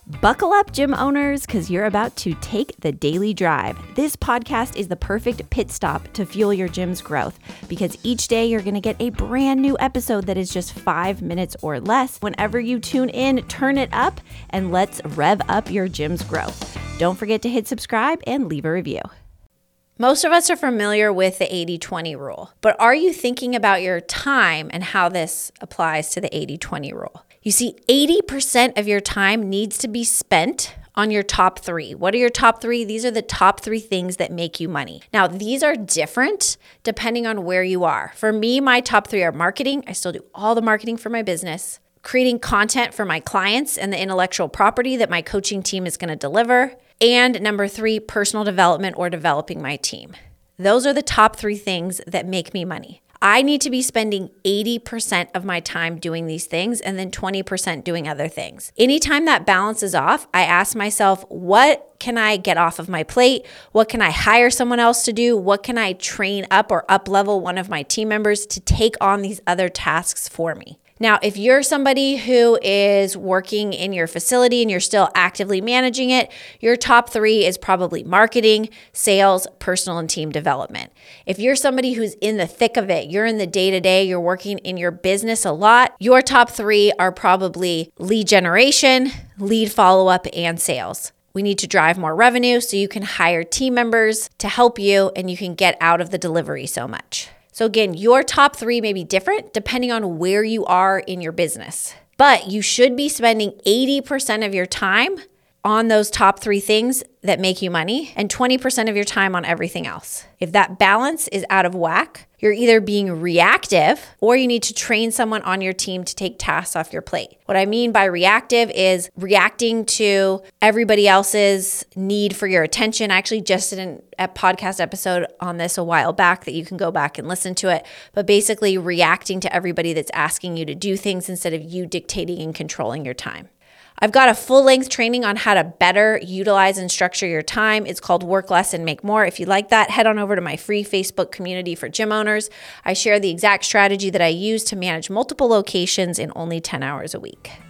Buckle up, gym owners, because you're about to take the daily drive. This podcast is the perfect pit stop to fuel your gym's growth because each day you're going to get a brand new episode that is just 5 minutes or less. Whenever you tune in, turn it up and let's rev up your gym's growth. Don't forget to hit subscribe and leave a review. Most of us are familiar with the 80-20 rule, but are you thinking about your time and how this applies to the 80-20 rule? You see, 80% of your time needs to be spent on your top three. What are your top three? These are the top three things that make you money. Now, these are different depending on where you are. For me, my top three are marketing. I still do all the marketing for my business, creating content for my clients and the intellectual property that my coaching team is going to deliver, and number three, personal development or developing my team. Those are the top three things that make me money. I need to be spending 80% of my time doing these things and then 20% doing other things. Anytime that balance is off, I ask myself, what can I get off of my plate? What can I hire someone else to do? What can I train up or up level one of my team members to take on these other tasks for me? Now, if you're somebody who is working in your facility and you're still actively managing it, your top three is probably marketing, sales, personal, and team development. If you're somebody who's in the thick of it, you're in the day-to-day, you're working in your business a lot, your top three are probably lead generation, lead follow-up, and sales. We need to drive more revenue so you can hire team members to help you and you can get out of the delivery so much. So again, your top three may be different depending on where you are in your business, but you should be spending 80% of your time on those top three things that make you money and 20% of your time on everything else. If that balance is out of whack, you're either being reactive or you need to train someone on your team to take tasks off your plate. What I mean by reactive is reacting to everybody else's need for your attention. I actually just did a podcast episode on this a while back that you can go back and listen to it, but basically reacting to everybody that's asking you to do things instead of you dictating and controlling your time. I've got a full-length training on how to better utilize and structure your time. It's called Work Less and Make More. If you like that, head on over to my free Facebook community for gym owners. I share the exact strategy that I use to manage multiple locations in only 10 hours a week.